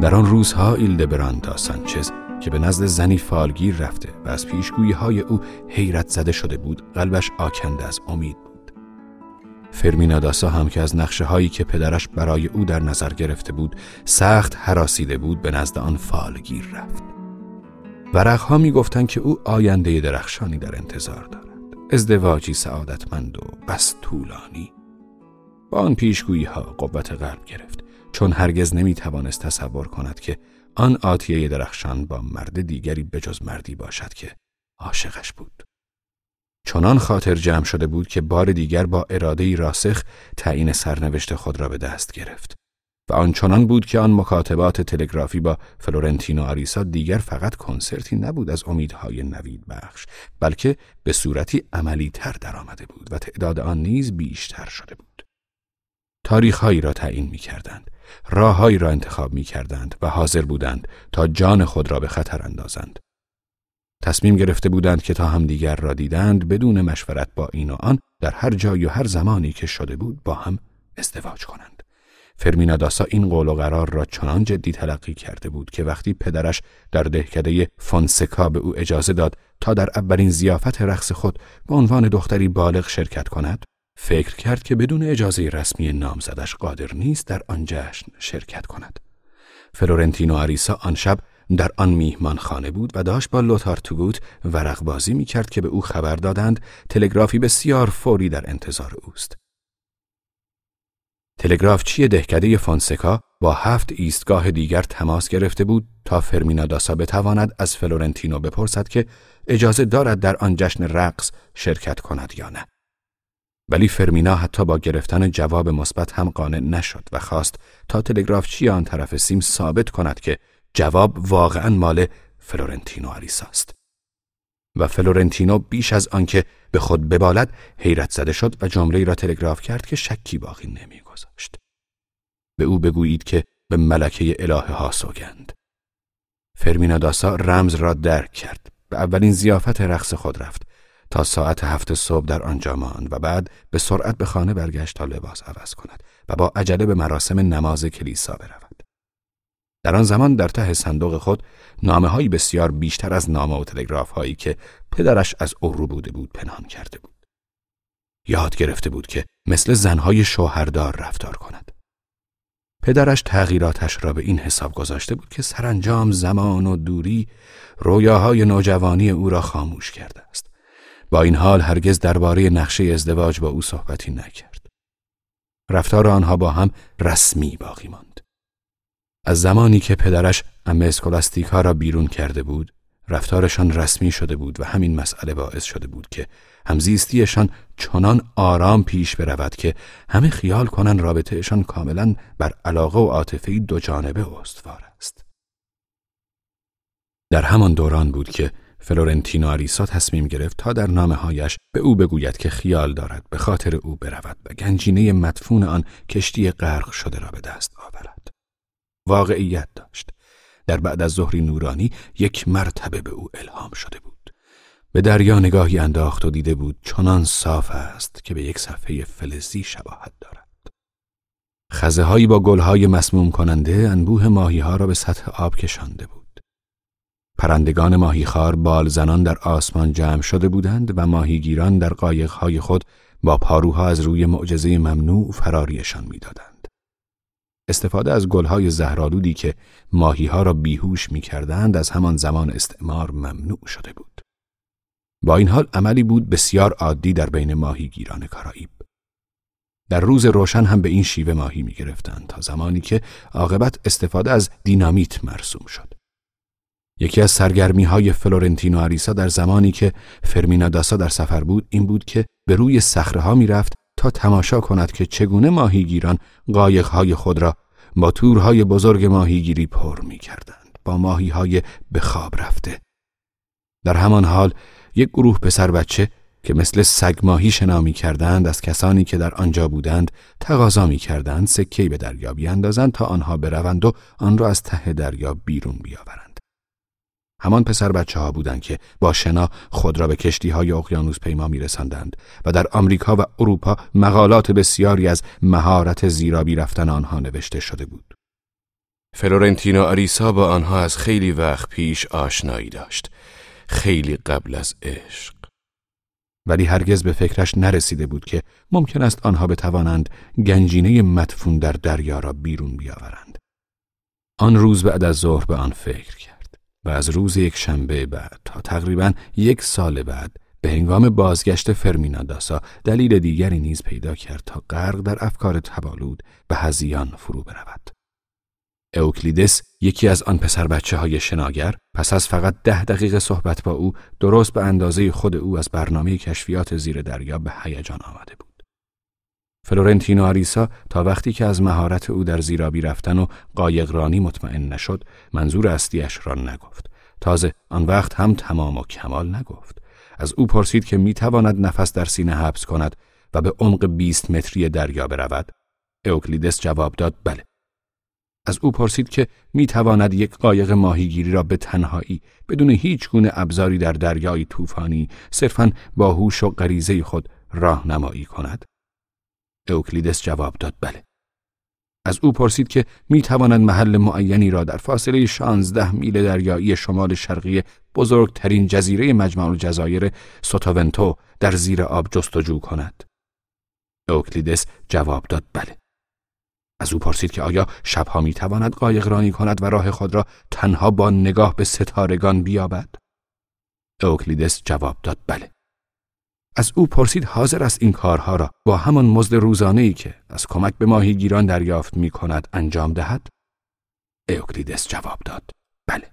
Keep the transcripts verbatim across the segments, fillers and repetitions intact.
در آن روزها ایلدبراند دا سانچز که به نزد زنی فالگیر رفته و از پیشگویی‌های او حیرت زده شده بود، قلبش آکنده از امید بود. فرمینا داسا هم که از نقشه‌هایی که پدرش برای او در نظر گرفته بود سخت هراسیده بود، به نزد آن فالگیر رفت. ورق‌ها می‌گفتند که او آینده درخشانی در انتظار دارد، ازدواجی سعادتمند و بس طولانی. با آن پیشگویی‌ها قوت قلب گرفت، چون هرگز نمی‌توانست تصور کند که آن آتیه درخشان با مرد دیگری بجز مردی باشد که عاشقش بود. چنان خاطر جمع شده بود که بار دیگر با اراده‌ای راسخ تعیین سرنوشت خود را به دست گرفت و آن چنان بود که آن مکاتبات تلگرافی با فلورنتینو آریسا دیگر فقط کنسرتی نبود از امیدهای نوید بخش، بلکه به صورتی عملی تر در آمده بود و تعداد آن نیز بیشتر شده بود. تاریخ‌هایی را تعیین می‌کردند، راه‌هایی را انتخاب می‌کردند و حاضر بودند تا جان خود را به خطر اندازند. تصمیم گرفته بودند که تا همدیگر را دیدند بدون مشورت با این و آن در هر جای و هر زمانی که شده بود با هم ازدواج کنند. فرمینا داسا این قول و قرار را چنان جدی تلقی کرده بود که وقتی پدرش در دهکده فونسکا به او اجازه داد تا در اولین ضیافت رقص خود به عنوان دختری بالغ شرکت کند، فکر کرد که بدون اجازه رسمی نامزدش قادر نیست در آن جشن شرکت کند. فلورنتینو آریسا آن شب در آن میهمان خانه بود و داشت با لوتار توگوت ورق بازی می کرد که به او خبر دادند تلگرافی بسیار فوری در انتظار اوست. تلگرافچی دهکده فونسکا با هفت ایستگاه دیگر تماس گرفته بود تا فرمینا داسا بتواند از فلورنتینو بپرسد که اجازه دارد در آن جشن رقص شرکت کند یا نه. ولی فرمینا حتی با گرفتن جواب مثبت هم قانع نشد و خواست تا تلگرافچی آن طرف سیم ثابت کند که جواب واقعاً مال فلورنتینو آریسا است. و فلورنتینو بیش از آنکه به خود ببالد حیرت زده شد و جمله‌ای را تلگراف کرد که شکی باقی نمی‌گذاشت. به او بگویید که به ملکه الهه ها سوگند. فرمینا داسا رمز را درک کرد. به اولین ضیافت رقص خود رفت تا ساعت هفت صبح در آنجا ماند و بعد به سرعت به خانه برگشت تا لباس عوض کند و با عجله به مراسم نماز کلیسا برود. در آن زمان در ته صندوق خود نامه‌های بسیار بیشتر از نامه و تلگراف‌هایی که پدرش از او رو بوده بود پنهان کرده بود. یاد گرفته بود که مثل زنهای شوهردار رفتار کند. پدرش تغییراتش را به این حساب گذاشته بود که سرانجام زمان و دوری رویاهای نوجوانی او را خاموش کرده است. با این حال هرگز درباره نقشه ازدواج با او صحبتی نکرد. رفتار آنها با هم رسمی باقی ماند. از زمانی که پدرش عمه اسکولاستیکا را بیرون کرده بود، رفتارشان رسمی شده بود و همین مسئله باعث شده بود که همزیستیشان چنان آرام پیش برود که همه خیال کنن رابطهشان کاملاً بر علاقه و عاطفه‌ای دو جانبه استوار است. در همان دوران بود که فلورنتینو آریسا تصمیم گرفت تا در نامه‌هایش به او بگوید که خیال دارد به خاطر او برود و گنجینه مدفون آن کشتی غرق شده را به دست آورد. واقعیت داشت. در بعد از ظهری نورانی یک مرتبه به او الهام شده بود. به دریا نگاهی انداخت و دیده بود چنان صاف است که به یک صفحه فلزی شباهت دارد. خزه‌هایی با گل‌های مسموم کننده انبوه ماهی‌ها را به سطح آب کشانده بود. پرندگان ماهیخوار بال زنان در آسمان جمع شده بودند و ماهیگیران در قایق‌های خود با پاروها از روی معجزه ممنوع فراریشان می‌دادند. استفاده از گل‌های زهرآلودی که ماهی‌ها را بیهوش می‌کردند از همان زمان استعمار ممنوع شده بود. با این حال عملی بود بسیار عادی در بین ماهیگیران کارائیب. در روز روشن هم به این شیوه ماهی می‌گرفتند تا زمانی که عاقبت استفاده از دینامیت مرسوم شد. یکی از سرگرمی‌های فلورنتینو آریسا در زمانی که فرمینا داسا در سفر بود این بود که به روی صخره‌ها می‌رفت تا تماشا کند که چگونه ماهیگیران قایق‌های خود را با تورهای بزرگ ماهیگیری پر می‌کردند، با ماهی‌های به خواب رفته. در همان حال یک گروه پسر بچه که مثل سگ ماهی شنا می‌کردند از کسانی که در آنجا بودند تقاضا می‌کردند سکه‌ای به دریا بیاندازند تا آنها بروند و آن را از ته دریا بیرون بیاورند. همان پسر بچه ها بودند که با شنا خود را به کشتی های اقیانوس پیما می رسندند و در آمریکا و اروپا مقالات بسیاری از مهارت زیرابی رفتن آنها نوشته شده بود. فلورنتینو آریسا با آنها از خیلی وقت پیش آشنایی داشت، خیلی قبل از عشق. ولی هرگز به فکرش نرسیده بود که ممکن است آنها بتوانند گنجینه مدفون در دریا را بیرون بیاورند. آن روز بعد از ظهر به آن فکر کرد و از روز یک شنبه بعد تا تقریباً یک سال بعد به هنگام بازگشت فرمیناداسا دلیل دیگری نیز پیدا کرد تا غرق در افکار تبالود به هذیان فرو برود. اوکلیدس، یکی از آن پسر بچه های شناگر، پس از فقط ده دقیقه صحبت با او درست به اندازه خود او از برنامه کشفیات زیر دریا به هیجان آمده بود. فلورنتینو آریسا تا وقتی که از مهارت او در زیرابی رفتن و قایقرانی مطمئن نشد، منظور اصلیش را نگفت. تازه آن وقت هم تمام و کمال نگفت. از او پرسید که می تواند نفس در سینه حبس کند و به عمق بیست متری دریا برود. اوکلیدس جواب داد بله. از او پرسید که می تواند یک قایق ماهیگیری را به تنهایی بدون هیچ گونه ابزاری در دریای طوفانی صرفاً با هوش و غریزه خود راهنمایی کند. اوکلیدس جواب داد بله. از او پرسید که می تواند محل معینی را در فاصله شانزده میل دریایی شمال شرقی بزرگترین جزیره مجمع الجزایر سوتاونتو در زیر آب جستجو کند. اوکلیدس جواب داد بله. از او پرسید که آیا شبها می تواند قایق رانی کند و راه خود را تنها با نگاه به ستارگان بیابد؟ اوکلیدس جواب داد بله. از او پرسید حاضر است این کارها را با همان مزد روزانه‌ای که از کمک به ماهیگیران دریافت می کند انجام دهد؟ اوکلیدس جواب داد بله.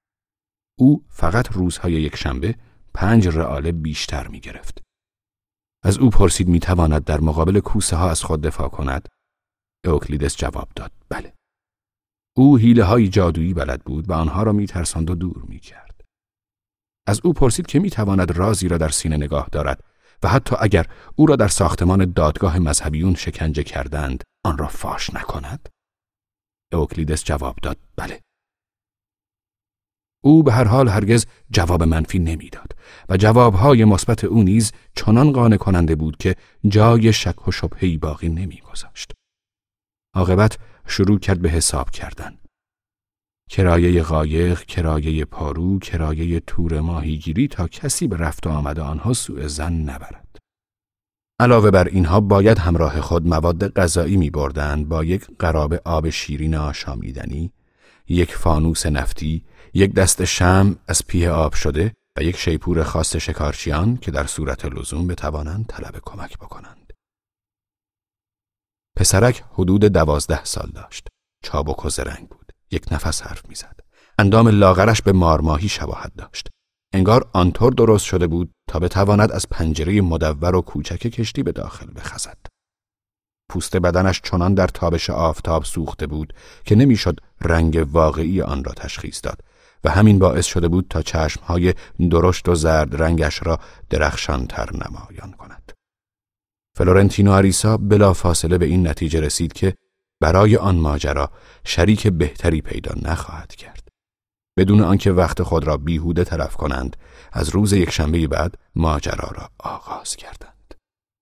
او فقط روزهای یک شنبه پنج رئال بیشتر می گرفت. از او پرسید می تواند در مقابل کوسه ها از خود دفاع کند؟ اوکلیدس جواب داد بله. او حیله های جادویی بلد بود و آنها را می ترساند و دور می کرد. از او پرسید که می تواند رازی را در سینه نگاه دارد و حتی اگر او را در ساختمان دادگاه مذهبیون شکنجه کردند آن را فاش نکند؟ اوکلیدس جواب داد بله. او به هر حال هرگز جواب منفی نمیداد و جوابهای مثبت او نیز چنان قانع کننده بود که جای شک و شبهه‌ای باقی نمیگذاشت. عاقبت شروع کرد به حساب کردن. کرایه قایق، کرایه پارو، کرایه تور ماهیگیری تا کسی به رفت و آمد آنها سوء ظن نبرد. علاوه بر اینها باید همراه خود مواد غذایی می بردند با یک قرابه آب شیرین آشامیدنی، یک فانوس نفتی، یک دست شمع از پیه آب شده و یک شیپور خاص شکارچیان که در صورت لزوم بتوانند طلب کمک بکنند. پسرک حدود دوازده سال داشت. چابک و زرنگ بود. یک نفس حرف میزد. اندام لاغرش به مارماهی شباهت داشت. انگار آنطور درست شده بود تا بتواند از پنجره مدور و کوچک کشتی به داخل بخزد. پوست بدنش چنان در تابش آفتاب سوخته بود که نمیشد رنگ واقعی آن را تشخیص داد و همین باعث شده بود تا چشمهای درشت و زرد رنگش را درخشانتر نمایان کند. فلورنتینو آریسا بلا فاصله به این نتیجه رسید که برای آن ماجرا شریک بهتری پیدا نخواهد کرد. بدون آنکه وقت خود را بیهوده تلف کنند، از روز یکشنبه بعد ماجرا را آغاز کردند.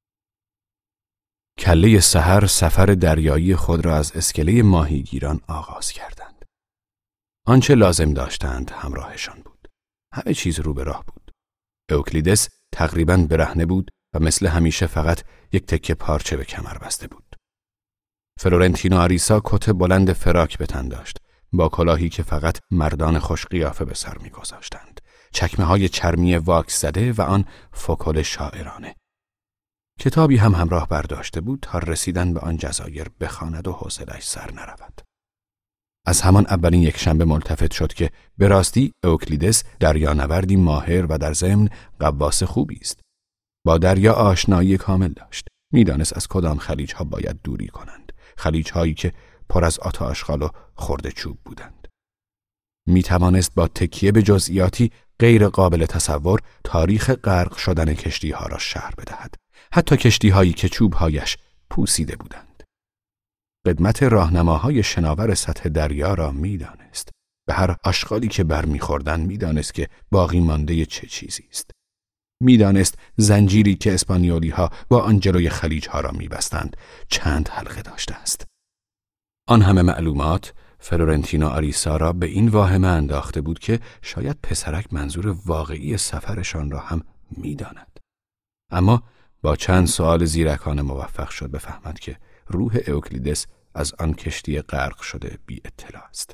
کله سحر سفر دریایی خود را از اسکله ماهیگیران آغاز کردند. آنچه لازم داشتند همراهشان بود. همه چیز رو به راه بود. اوکلیدس تقریباً برهنه بود و مثل همیشه فقط یک تکه پارچه به کمر بسته بود. فلورنتینو آریسا کت بلند فراک به تن داشت، با کلاهی که فقط مردان خوش قیافه به سر می‌گذاشتند، چکمه های چرمی واکس زده و آن فکل شاعرانه. کتابی هم همراه برداشته بود تا رسیدن به آن جزایر بخواند و حوصله‌اش سر نرود. از همان اولین یکشنبه ملتفت شد که به راستی اوکلیدس دریانوردی ماهر و در ضمن غواص خوبی است. با دریا آشنایی کامل داشت. میدانست از کدام خلیج‌ها باید دوری کنند. خلیج‌هایی که پر از آت و آشغال و خرده چوب بودند. می توانست با تکیه به جزئیاتی غیر قابل تصور تاریخ غرق شدن کشتی‌ها را شرح بدهد. حتی کشتی‌هایی که چوب‌هایش پوسیده بودند. قدمت راهنماهای شناور سطح دریا را می دانست. به هر آشغالی که برمی‌خوردند می دانست که باقی مانده چه چیزی است. می دانست زنجیری که اسپانیولی‌ها با آن جلوی خلیج‌ها را می بستند چند حلقه داشته است. آن همه معلومات فلورنتینو آریسا را به این واهمه انداخته بود که شاید پسرک منظور واقعی سفرشان را هم می‌داند. اما با چند سؤال زیرکانه موفق شد بفهمد که روح اوکلیدس از آن کشتی غرق شده بی اطلاع است.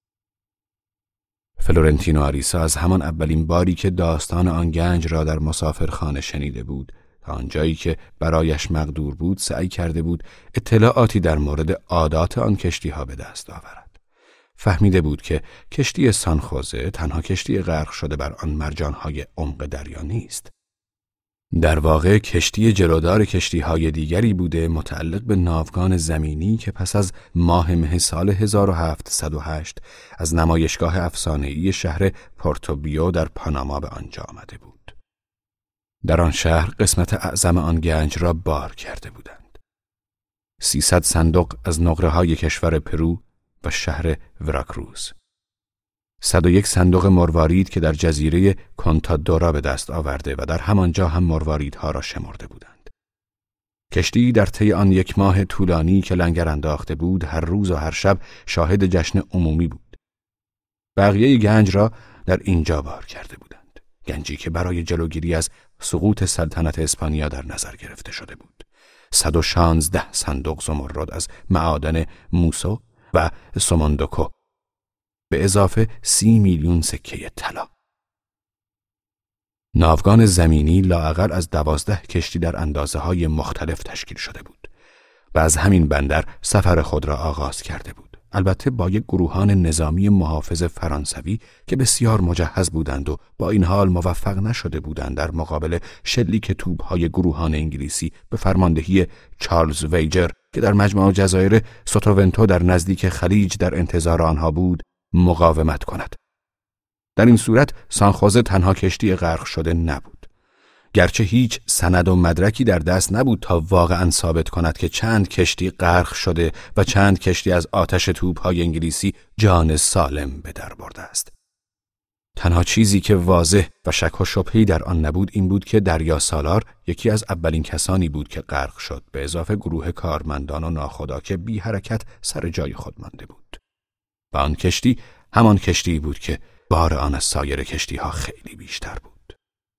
فلورنتینو آریسا از همان اولین باری که داستان آن گنج را در مسافرخانه شنیده بود تا آنجایی که برایش مقدور بود سعی کرده بود اطلاعاتی در مورد عادات آن کشتی ها به دست آورد. فهمیده بود که کشتی سانخوزه تنها کشتی غرق شده بر آن مرجانهای عمق دریا نیست. در واقع کشتی جلودار کشتی‌های دیگری بوده متعلق به ناوگان زمینی که پس از ماه مه سال هزار و هفتصد و هشت از نمایشگاه افسانه‌ای شهر پورتوبیو در پاناما به آنجا آمده بود. در آن شهر قسمت اعظم آن گنج را بار کرده بودند. سیصد صندوق از نقره‌های کشور پرو و شهر وراکروز. صد و یک صندوق مروارید که در جزیره کنتادورا به دست آورده و در همانجا هم مرواریدها را شمرده بودند. کشتی در طی آن یک ماه طولانی که لنگر انداخته بود هر روز و هر شب شاهد جشن عمومی بود. بقیه گنج را در اینجا بار کرده بودند. گنجی که برای جلوگیری از سقوط سلطنت اسپانیا در نظر گرفته شده بود. صد و شانزده صندوق زمرد از معادن موسو و سوموندوکو به اضافه سی میلیون سکه طلا. ناوگان زمینی لااقل از دوازده کشتی در اندازه های مختلف تشکیل شده بود و از همین بندر سفر خود را آغاز کرده بود. البته با یک گروهان نظامی محافظ فرانسوی که بسیار مجهز بودند و با این حال موفق نشده بودند در مقابل شلیک توپ‌های گروهان انگلیسی به فرماندهی چارلز ویجر که در مجمع جزایر سوتوونتو در نزدیک خلیج در انتظار آنها بود مقاومت کند. در این صورت سانخوزه تنها کشتی غرق شده نبود. گرچه هیچ سند و مدرکی در دست نبود تا واقعاً ثابت کند که چند کشتی غرق شده و چند کشتی از آتش توپ‌های انگلیسی جان سالم به در برده است. تنها چیزی که واضح و شک و شبهه‌ای در آن نبود این بود که دریا سالار یکی از اولین کسانی بود که غرق شد، به اضافه گروه کارمندان و ناخدا که بی حرکت سر جای خود مانده بود. و آن کشتی همان کشتی بود که بار آن از سایر کشتی‌ها خیلی بیشتر بود.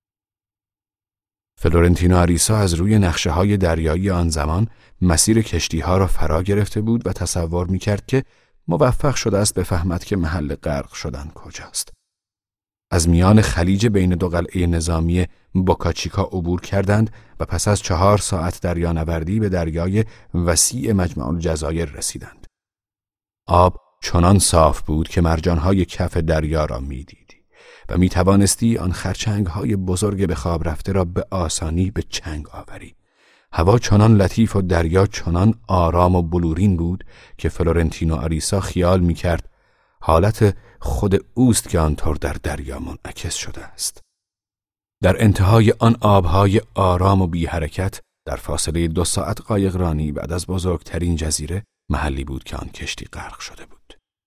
فلورنتینو آریسا از روی نقشه‌های دریایی آن زمان مسیر کشتی‌ها را فرا گرفته بود و تصور می‌کرد که موفق شده است بفهمد که محل غرق شدن کجاست. از میان خلیج بین دو قلعه نظامی بوکاچیکا عبور کردند و پس از چهار ساعت دریانوردی به دریای وسیع مجمع الجزایر رسیدند. آب چنان صاف بود که مرجانهای کف دریا را می‌دیدی و می‌توانستی آن خرچنگ‌های بزرگ به خواب رفته را به آسانی به چنگ آوری. هوا چنان لطیف و دریا چنان آرام و بلورین بود که فلورنتینو آریسا خیال می‌کرد حالت خود اوست که آنطور در دریا منعکس شده است. در انتهای آن آبهای آرام و بی حرکت در فاصله دو ساعت قایقرانی بعد از بزرگترین جزیره محلی بود که آن کشتی غرق شده بود.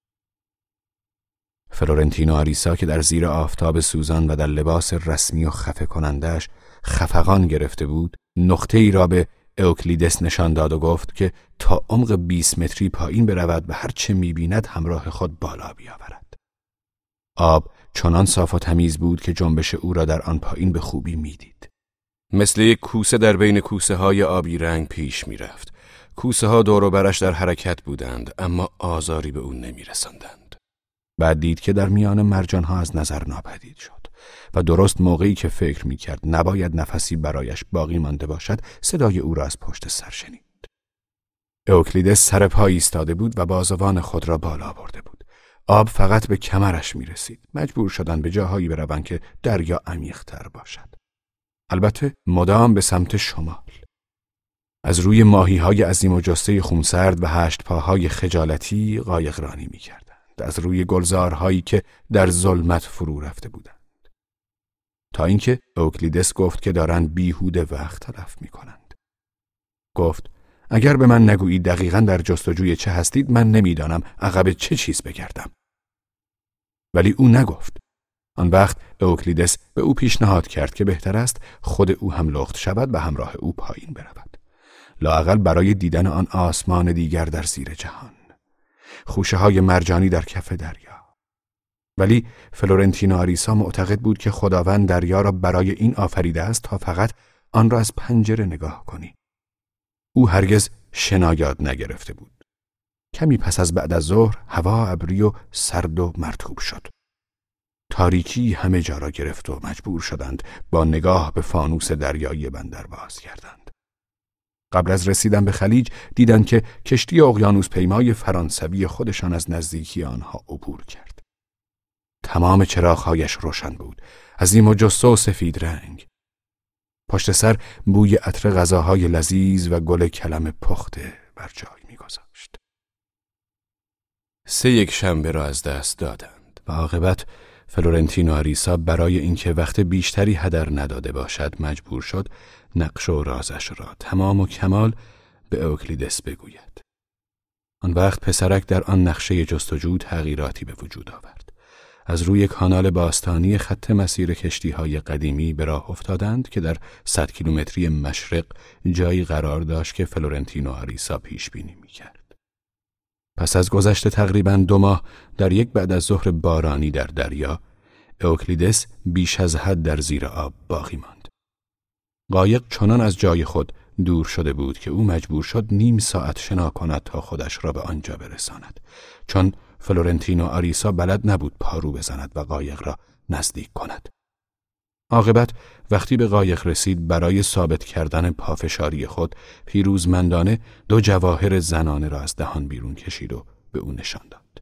فلورنتینو آریسا که در زیر آفتاب سوزان و در لباس رسمی و خفه کنندش خفقان گرفته بود، نقطه ای را به اوکلیدس نشان داد و گفت که تا عمق بیست متری پایین برود و هر چه می‌بیند همراه خود بالا بیاورد. آب چنان صاف و تمیز بود که جنبش او را در آن پایین به خوبی می‌دید. مثل یک کوسه در بین کوسه های آبی رنگ پیش می‌رفت. کوسه ها دور و برش در حرکت بودند اما آزاری به او نمی‌رساندند. بعد دید که در میان مرجان ها از نظر ناپدید شد و درست موقعی که فکر می‌کرد نباید نفسی برایش باقی مانده باشد صدای او را از پشت سر شنید. اوکلیدس سر پا ایستاده بود و بازوان خود را بالا برده بود. آب فقط به کمرش می‌رسید. مجبور شدند به جاهایی بروند که دریا عمیق‌تر باشد. البته مدام به سمت شمال. از روی ماهی‌های عظیم و جثه خونسرد و هشت پاهای خجالتی قایقرانی می‌کردند. از روی گلزارهایی که در ظلمت فرو رفته بودند. تا اینکه اوکلیدس گفت که دارند بیهوده وقت تلف می‌کنند. گفت اگر به من نگویید دقیقاً در جستجوی چه هستید من نمی‌دانم عقب چه چیز بگردم. ولی او نگفت. آن وقت اوکلیدس به او پیشنهاد کرد که بهتر است خود او هم لخت شود و همراه او پایین برود. لااقل برای دیدن آن آسمان دیگر در زیر جهان. خوشه های مرجانی در کف دریا. ولی فلورنتینو آریسا معتقد بود که خداوند دریا را برای این آفریده است تا فقط آن را از پنجره نگاه کنی. او هرگز شنا یاد نگرفته بود. کمی پس از بعد از ظهر هوا ابری و سرد و مرطوب شد. تاریکی همه جا را گرفت و مجبور شدند با نگاه به فانوس دریایی بندر باز گردند. قبل از رسیدن به خلیج دیدند که کشتی اقیانوس پیمای فرانسوی خودشان از نزدیکی آنها عبور کرد. تمام چراغ‌هایش روشن بود، عظیم و جثه و سفید رنگ. پشت سر بوی عطر غذاهای لذیذ و گل کلم پخته بر جای می‌گذاشت. سه یک شنبه را از دست دادند و عاقبت فلورنتینو آریسا برای اینکه وقت بیشتری هدر نداده باشد مجبور شد نقش و رازش را تمام و کمال به اوکلیدس بگوید. آن وقت پسرک در آن نقشه جستجو تغییراتی به وجود آورد. از روی کانال باستانی خط مسیر کشتی‌های قدیمی به راه افتادند که در صد کیلومتری مشرق جایی قرار داشت که فلورنتینو آریسا پیش بینی می‌کرد. پس از گذشت تقریباً دو ماه در یک بعد از ظهر بارانی در دریا، اوکلیدس بیش از حد در زیر آب باقی ماند. قایق چنان از جای خود دور شده بود که او مجبور شد نیم ساعت شنا کند تا خودش را به آنجا برساند، چون فلورنتینو آریسا بلد نبود پارو بزند و قایق را نزدیک کند. عاقبت وقتی به قایق رسید برای ثابت کردن پافشاری خود پیروزمندانه دو جواهر زنانه را از دهان بیرون کشید و به او نشان داد.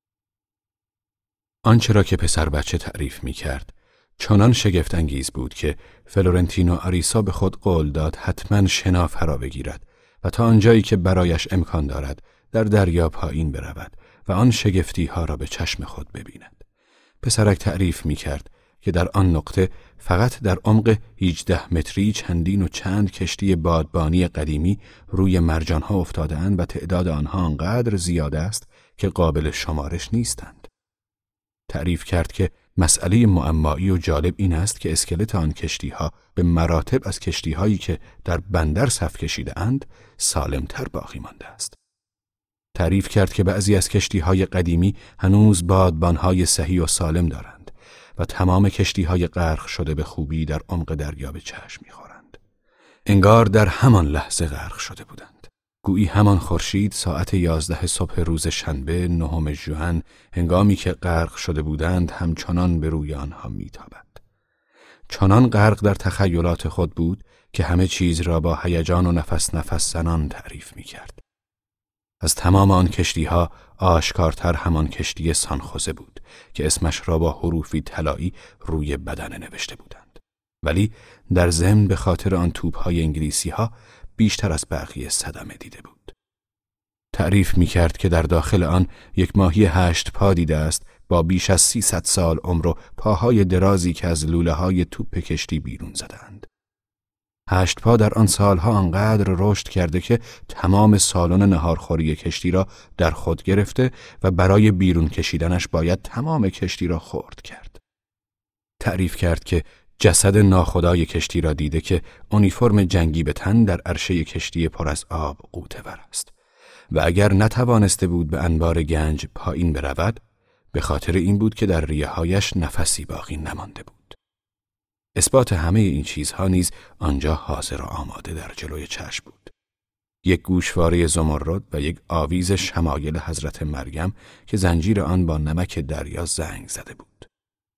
آنچه را که پسر بچه تعریف می کرد چنان شگفت انگیز بود که فلورنتینو آریسا به خود قول داد حتما شنا فرا بگیرد و تا آنجایی که برایش امکان دارد در دریا پایین برود و آن شگفتی ها را به چشم خود ببیند. پسرک تعریف می کرد که در آن نقطه فقط در عمق هجده متری چندین و چند کشتی بادبانی قدیمی روی مرجانها افتاده‌اند و تعداد آنها آنقدر زیاد است که قابل شمارش نیستند. تعریف کرد که مسئله معمایی و جالب این است که اسکلت آن کشتی‌ها به مراتب از کشتی‌هایی که در بندر صف کشیده‌اند سالم‌تر باقی مانده است. تعریف کرد که بعضی از کشتی‌های قدیمی هنوز بادبان‌های صحیح و سالم دارند و تمام کشتی‌های غرق شده به خوبی در عمق دریا به چشم می‌خورند. انگار در همان لحظه غرق شده بودند. گویی همان خورشید ساعت یازده صبح روز شنبه نهم ژوئن هنگامی که غرق شده بودند همچنان به روی آنها می‌تابد. چنان غرق در تخیلات خود بود که همه چیز را با هیجان و نفس نفس زنان تعریف می‌کرد. از تمام آن کشتی‌ها آشکارتر همان کشتی سانخوزه بود که اسمش را با حروفی طلایی روی بدنه نوشته بودند، ولی در ضمن به خاطر آن توپ‌های انگلیسی‌ها بیشتر از بقیه صدمه دیده بود. تعریف می‌کرد که در داخل آن یک ماهی هشت پا دیده است با بیش از سیصد سال عمر و پاهای درازی که از لوله‌های توپ کشتی بیرون زدند. هشت پا در آن سالها آنقدر رشد کرده که تمام سالن نهارخوری کشتی را در خود گرفته و برای بیرون کشیدنش باید تمام کشتی را خرد کرد. تعریف کرد که جسد ناخدای کشتی را دیده که اونیفرم جنگی به تن در عرشه کشتی پر از آب غوطه‌ور است و اگر نتوانسته بود به انبار گنج پایین برود به خاطر این بود که در ریه‌هایش نفسی باقی نمانده بود. اثبات همه این چیزها نیز آنجا حاضر و آماده در جلوی چشم بود. یک گوشواره زمرد و یک آویز شمایل حضرت مریم که زنجیر آن با نمک دریا زنگ زده بود.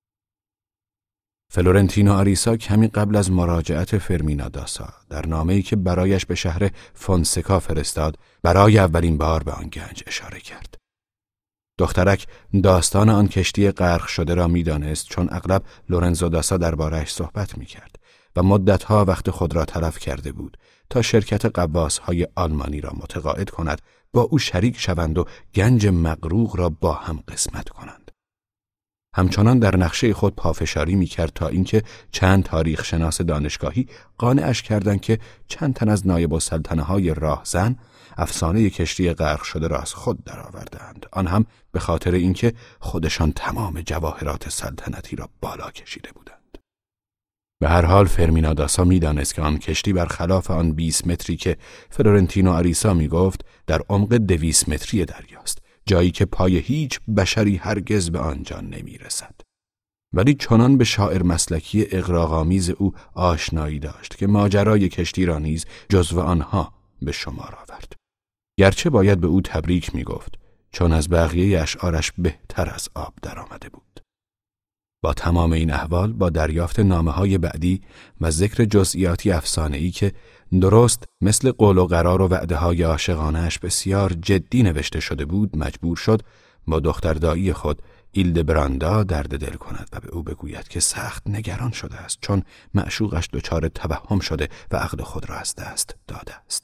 فلورنتینو آریسا کمی قبل از مراجعت فرمینا داسا در نامه‌ای که برایش به شهر فونسکا فرستاد برای اولین بار به آن گنج اشاره کرد. دخترک داستان آن کشتی غرق شده را می‌دانست چون اغلب لورنزو داسا درباره‌اش صحبت می‌کرد و مدتها وقت خود را تلف کرده بود تا شرکت غواص‌های آلمانی را متقاعد کند با او شریک شوند و گنج مغروق را با هم قسمت کنند. همچنان در نقشه خود پافشاری می‌کرد تا اینکه چند تاریخ شناس دانشگاهی قانعش کردند که چند تن از نایب السلطنه‌های راهزن افسانه کشتی غرق شده را از خود درآوردند، آن هم به خاطر اینکه خودشان تمام جواهرات سلطنتی را بالا کشیده بودند. به هر حال فرمینا داسا می‌دانست که آن کشتی برخلاف آن بیست متری که فلورنتینو آریسا می‌گفت در عمق دویست متری دریاست، جایی که پای هیچ بشری هرگز به آنجا نمی رسد. ولی چنان به شاعر مسلکی اغراق‌آمیز او آشنایی داشت که ماجرای کشتی را نیز جزو آنها به شمار آورد. گرچه باید به او تبریک می گفت، چون از بقیه اشعارش بهتر از آب در آمده بود. با تمام این احوال، با دریافت نامه‌های بعدی و ذکر جزئیاتی افسانه‌ای که درست مثل قول و قرار و وعده‌های عاشقانه‌اش بسیار جدی نوشته شده بود، مجبور شد با دختردایی خود ایلدبراندا درد دل کند و به او بگوید که سخت نگران شده است، چون معشوقش دچار توهم شده و عقل خود را از دست داده است.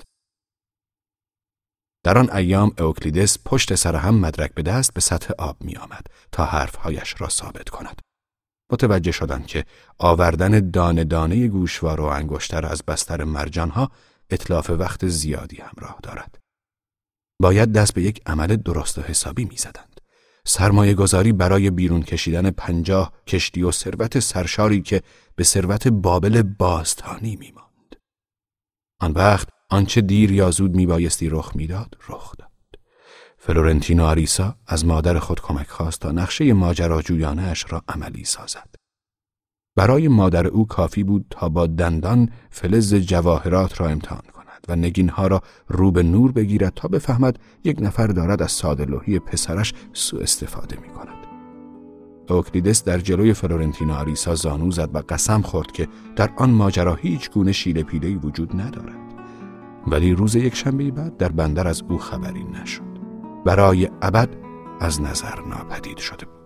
در آن ایام اوکلیدس پشت سر هم مدرک به دست به سطح آب می آمد تا حرفهایش را ثابت کند. متوجه شدند که آوردن دانه دانه گوشوار و انگشتر از بستر مرجانها اتلاف وقت زیادی همراه دارد. باید دست به یک عمل درست و حسابی می زدند. سرمایه گذاری برای بیرون کشیدن پنجاه کشتی و ثروت سرشاری که به ثروت بابل باستانی می ماند. آن وقت آنچه دیر یا زود می بایستی رخ می داد، رخ داد. فلورنتینو آریسا از مادر خود کمک خواست تا نقشه ماجراجویانه اش را عملی سازد. برای مادر او کافی بود تا با دندان فلز جواهرات را امتحان کند و نگینها را رو به نور بگیرد تا بفهمد یک نفر دارد از ساده‌لوحی پسرش سوء استفاده می کند. اوکلیدس در جلوی فلورنتینو آریسا زانو زد و قسم خورد که در آن ماجرا هیچ گونه شیله پیله‌ای وجود ندارد. ولی روز یک شنبه بعد در بندر از او خبری نشد. برای ابد از نظر ناپدید شده بود.